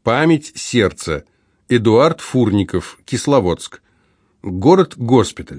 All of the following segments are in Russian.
Память сердца. Эдуард Фурников. Кисловодск. Город-госпиталь.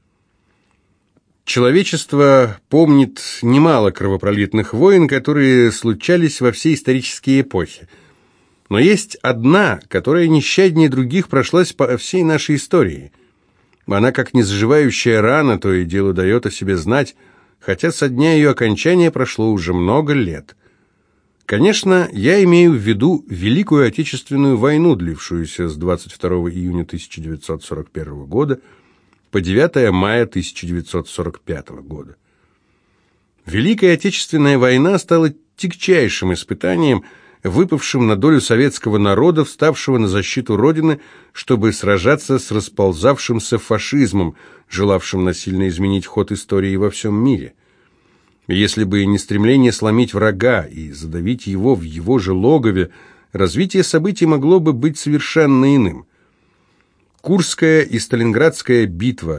Человечество помнит немало кровопролитных войн, которые случались во всей исторической эпохе. Но есть одна, которая нещаднее других прошлась по всей нашей истории. Она, как незаживающая рана, то и дело дает о себе знать, хотя со дня ее окончания прошло уже много лет. Конечно, я имею в виду Великую Отечественную войну, длившуюся с 22 июня 1941 года по 9 мая 1945 года. Великая Отечественная война стала тягчайшим испытанием, выпавшим на долю советского народа, вставшего на защиту Родины, чтобы сражаться с расползавшимся фашизмом, желавшим насильно изменить ход истории во всем мире. Если бы не стремление сломить врага и задавить его в его же логове, развитие событий могло бы быть совершенно иным. Курская и Сталинградская битва,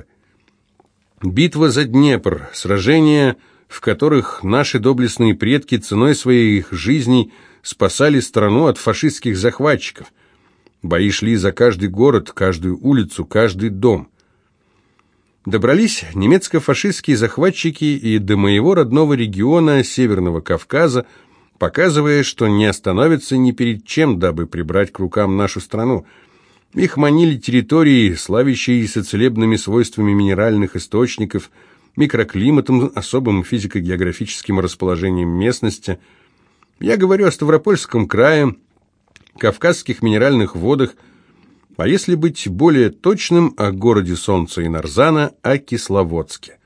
битва за Днепр, сражения, в которых наши доблестные предки ценой своих жизней спасали страну от фашистских захватчиков. Бои шли за каждый город, каждую улицу, каждый дом. Добрались немецко-фашистские захватчики и до моего родного региона Северного Кавказа, показывая, что не остановятся ни перед чем, дабы прибрать к рукам нашу страну. Их манили территории, славящиеся целебными свойствами минеральных источников, микроклиматом, особым физико-географическим расположением местности. Я говорю о Ставропольском крае, Кавказских минеральных водах, а если быть более точным, о городе Солнца и Нарзана, о Кисловодске.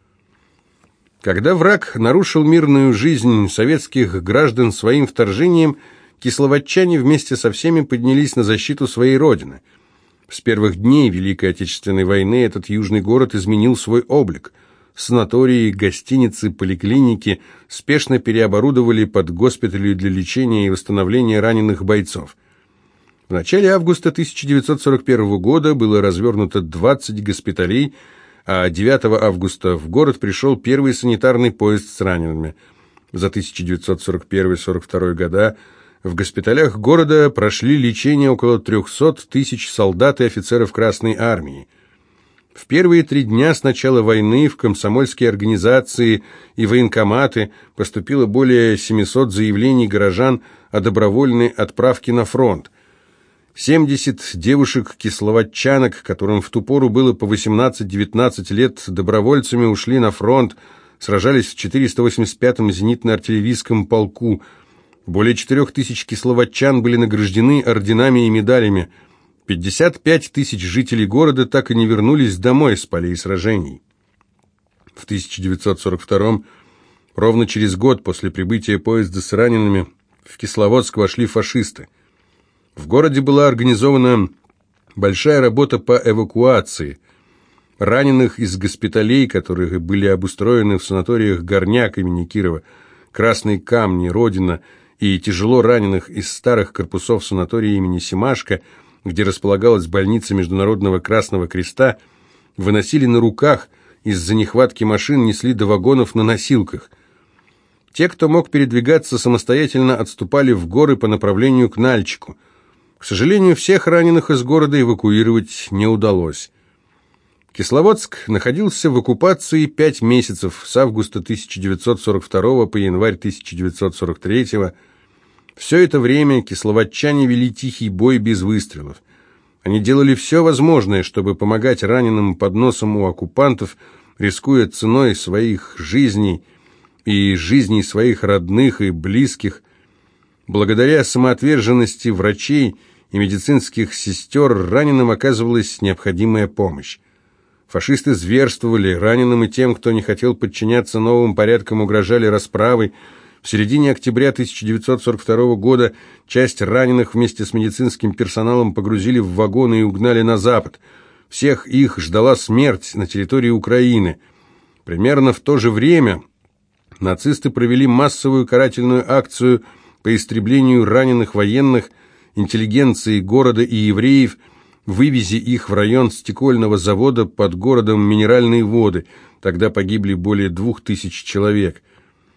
Когда враг нарушил мирную жизнь советских граждан своим вторжением, кисловодчане вместе со всеми поднялись на защиту своей родины. С первых дней Великой Отечественной войны этот южный город изменил свой облик. Санатории, гостиницы, поликлиники спешно переоборудовали под госпитали для лечения и восстановления раненых бойцов. В начале августа 1941 года было развернуто 20 госпиталей, а 9 августа в город пришел первый санитарный поезд с ранеными. За 1941-1942 года в госпиталях города прошли лечение около 300 тысяч солдат и офицеров Красной Армии. В первые 3 дня с начала войны в комсомольские организации и военкоматы поступило более 700 заявлений горожан о добровольной отправке на фронт. 70 девушек-кисловодчанок, которым в ту пору было по 18-19 лет, добровольцами ушли на фронт, сражались в 485-м зенитно-артиллерийском полку. Более 4000 кисловодчан были награждены орденами и медалями. 55 тысяч жителей города так и не вернулись домой с полей сражений. В 1942-м, ровно через год после прибытия поезда с ранеными, в Кисловодск вошли фашисты. В городе была организована большая работа по эвакуации. Раненых из госпиталей, которые были обустроены в санаториях Горняк имени Кирова, Красные Камни, Родина, и тяжело раненых из старых корпусов санатория имени Семашко, где располагалась больница Международного Красного Креста, выносили на руках, из-за нехватки машин несли до вагонов на носилках. Те, кто мог передвигаться самостоятельно, отступали в горы по направлению к Нальчику. К сожалению, всех раненых из города эвакуировать не удалось. Кисловодск находился в оккупации 5 месяцев, с августа 1942 по январь 1943. Все это время кисловодчане вели тихий бой без выстрелов. Они делали все возможное, чтобы помогать раненым под носом у оккупантов, рискуя ценой своих жизней и жизней своих родных и близких. Благодаря самоотверженности врачей и медицинских сестер раненым оказывалась необходимая помощь. Фашисты зверствовали, раненым и тем, кто не хотел подчиняться новым порядкам, угрожали расправой. В середине октября 1942 года часть раненых вместе с медицинским персоналом погрузили в вагоны и угнали на запад. Всех их ждала смерть на территории Украины. Примерно в то же время нацисты провели массовую карательную акцию по истреблению раненых военных, интеллигенции города и евреев, вывези их в район стекольного завода под городом Минеральные воды. Тогда погибли более 2000 человек.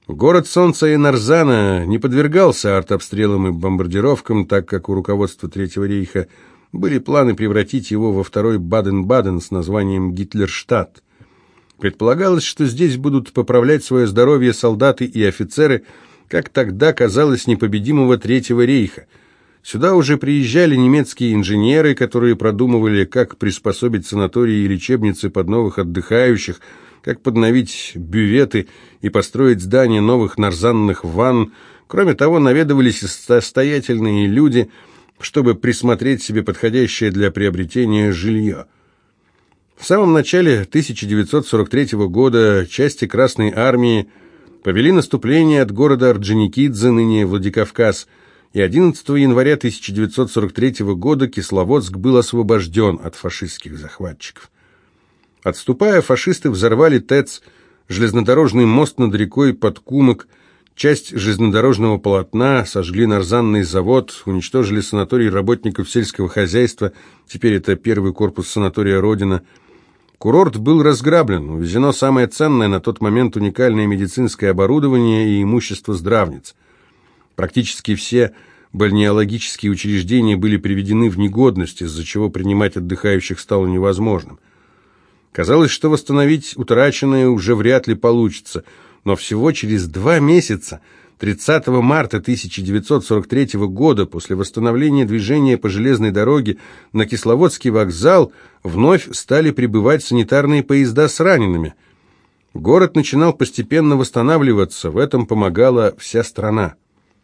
Город Солнца и Нарзана не подвергался артобстрелам и бомбардировкам, так как у руководства Третьего рейха были планы превратить его во второй Баден-Баден с названием Гитлерштадт. Предполагалось, что здесь будут поправлять свое здоровье солдаты и офицеры, как тогда казалось, непобедимого Третьего рейха. Сюда уже приезжали немецкие инженеры, которые продумывали, как приспособить санатории и лечебницы под новых отдыхающих, как подновить бюветы и построить здания новых нарзанных ванн. Кроме того, наведывались и состоятельные люди, чтобы присмотреть себе подходящее для приобретения жилье. В самом начале 1943 года части Красной армии повели наступление от города Орджоникидзе, ныне Владикавказ, и 11 января 1943 года Кисловодск был освобожден от фашистских захватчиков. Отступая, фашисты взорвали ТЭЦ, железнодорожный мост над рекой Подкумок, часть железнодорожного полотна, сожгли нарзанный завод, уничтожили санаторий работников сельского хозяйства, теперь это первый корпус санатория «Родина». Курорт был разграблен, увезено самое ценное на тот момент уникальное медицинское оборудование и имущество здравниц. Практически все бальнеологические учреждения были приведены в негодность, из-за чего принимать отдыхающих стало невозможным. Казалось, что восстановить утраченное уже вряд ли получится, но всего через 2 месяца, 30 марта 1943 года, после восстановления движения по железной дороге, на Кисловодский вокзал вновь стали прибывать санитарные поезда с ранеными. Город начинал постепенно восстанавливаться, в этом помогала вся страна.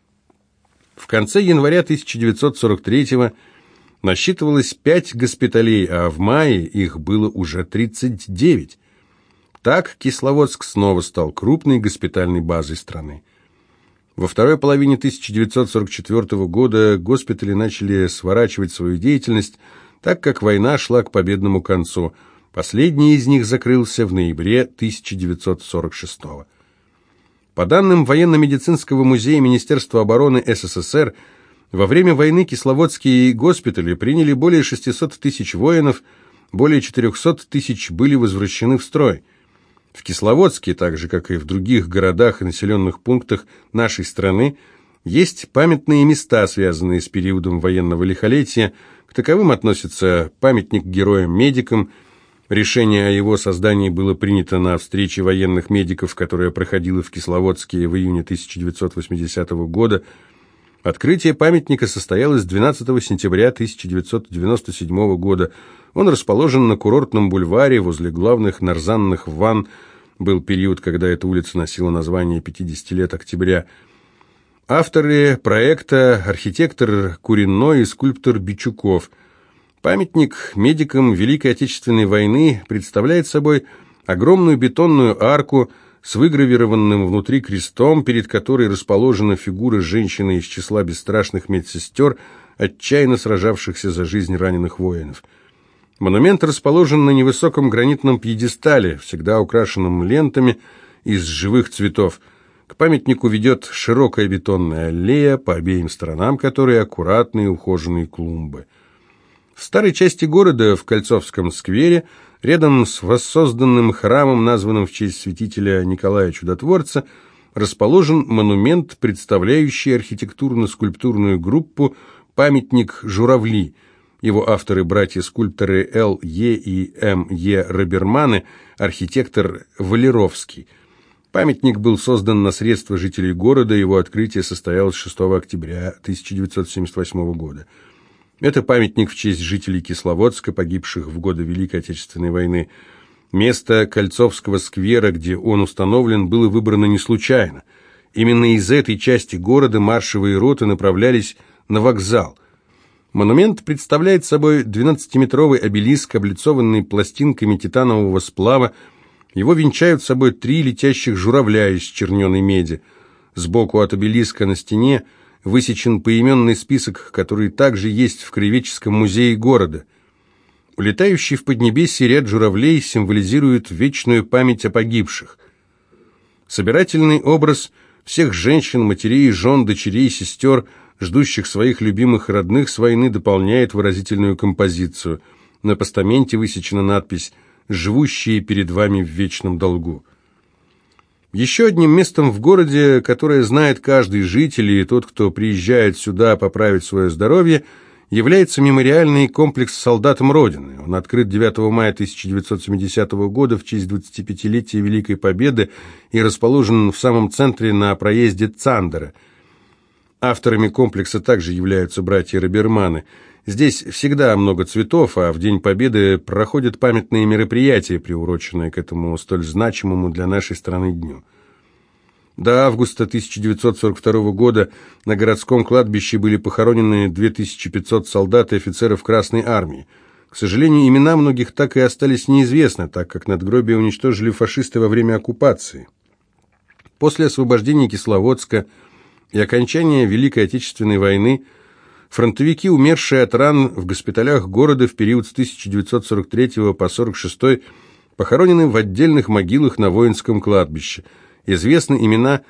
В конце января 1943-го насчитывалось 5 госпиталей, а в мае их было уже 39. Так Кисловодск снова стал крупной госпитальной базой страны. Во второй половине 1944 года госпитали начали сворачивать свою деятельность, так как война шла к победному концу. Последний из них закрылся в ноябре 1946 года. По данным военно-медицинского музея Министерства обороны СССР, во время войны кисловодские госпитали приняли более 600 тысяч воинов, более 400 тысяч были возвращены в строй. В Кисловодске, так же как и в других городах и населенных пунктах нашей страны, есть памятные места, связанные с периодом военного лихолетия. К таковым относится памятник героям-медикам. Решение о его создании было принято на встрече военных медиков, которая проходила в Кисловодске в июне 1980 года. Открытие памятника состоялось 12 сентября 1997 года. Он расположен на курортном бульваре возле главных нарзанных ванн. Был период, когда эта улица носила название 50 лет октября. Авторы проекта – архитектор Куриной и скульптор Бичуков. Памятник медикам Великой Отечественной войны представляет собой огромную бетонную арку с выгравированным внутри крестом, перед которой расположена фигура женщины из числа бесстрашных медсестер, отчаянно сражавшихся за жизнь раненых воинов. Монумент расположен на невысоком гранитном пьедестале, всегда украшенном лентами из живых цветов. К памятнику ведет широкая бетонная аллея, по обеим сторонам которой аккуратные ухоженные клумбы. В старой части города, в Кольцовском сквере, рядом с воссозданным храмом, названным в честь святителя Николая Чудотворца, расположен монумент, представляющий архитектурно-скульптурную группу «Памятник Журавли». Его авторы – братья-скульпторы Л.Е. и М.Е. Роберманы, архитектор Валеровский. Памятник был создан на средства жителей города, его открытие состоялось 6 октября 1978 года. Это памятник в честь жителей Кисловодска, погибших в годы Великой Отечественной войны. Место Кольцовского сквера, где он установлен, было выбрано не случайно. Именно из этой части города маршевые роты направлялись на вокзал. Монумент представляет собой 12-метровый обелиск, облицованный пластинками титанового сплава. Его венчают собой 3 летящих журавля из черненой меди. Сбоку от обелиска на стене высечен поименный список, который также есть в Краеведческом музее города. Улетающий в Поднебесье ряд журавлей символизирует вечную память о погибших. Собирательный образ всех женщин, матерей, жен, дочерей, сестер, ждущих своих любимых и родных с войны, дополняет выразительную композицию. На постаменте высечена надпись «Живущие перед вами в вечном долгу». Еще одним местом в городе, которое знает каждый житель и тот, кто приезжает сюда поправить свое здоровье, является мемориальный комплекс солдатам Родины. Он открыт 9 мая 1970 года в честь 25-летия Великой Победы и расположен в самом центре на проезде Цандера. Авторами комплекса также являются братья Раберманы. Здесь всегда много цветов, а в День Победы проходят памятные мероприятия, приуроченные к этому столь значимому для нашей страны дню. До августа 1942 года на городском кладбище были похоронены 2500 солдат и офицеров Красной Армии. К сожалению, имена многих так и остались неизвестны, так как надгробия уничтожили фашисты во время оккупации. После освобождения Кисловодска и окончания Великой Отечественной войны фронтовики, умершие от ран в госпиталях города в период с 1943 по 1946, похоронены в отдельных могилах на воинском кладбище. Известны имена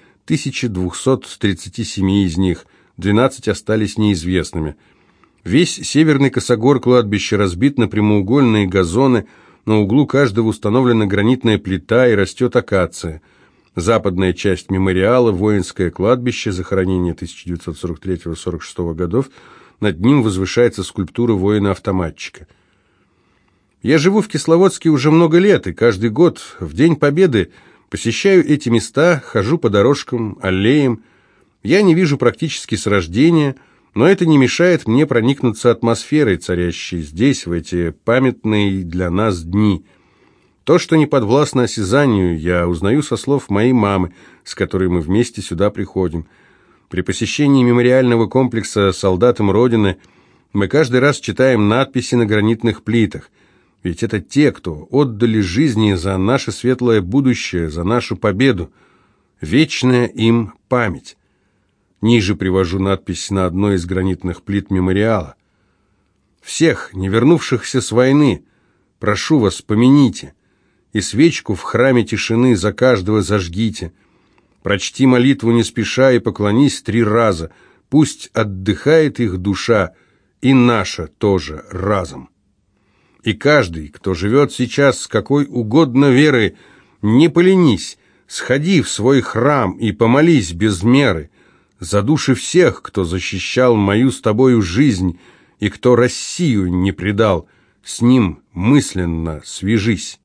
1237 из них, 12 остались неизвестными. Весь северный косогор кладбища разбит на прямоугольные газоны, на углу каждого установлена гранитная плита и растет акация. Западная часть мемориала, воинское кладбище, захоронение 1943-1946 годов, над ним возвышается скульптура воина-автоматчика. Я живу в Кисловодске уже много лет, и каждый год в День Победы посещаю эти места, хожу по дорожкам, аллеям. Я не вижу практически с рождения, но это не мешает мне проникнуться атмосферой, царящей здесь, в эти памятные для нас дни. То, что не подвластно осязанию, я узнаю со слов моей мамы, с которой мы вместе сюда приходим. При посещении мемориального комплекса солдатам Родины мы каждый раз читаем надписи на гранитных плитах. Ведь это те, кто отдали жизни за наше светлое будущее, за нашу победу. Вечная им память. Ниже привожу надпись на одной из гранитных плит мемориала. «Всех, не вернувшихся с войны, прошу вас, помяните, и свечку в храме тишины за каждого зажгите. Прочти молитву не спеша и поклонись 3 раза. Пусть отдыхает их душа, и наша тоже разом. И каждый, кто живет сейчас с какой угодно верой, не поленись, сходи в свой храм и помолись без меры за души всех, кто защищал мою с тобою жизнь и кто Россию не предал, с ним мысленно свяжись».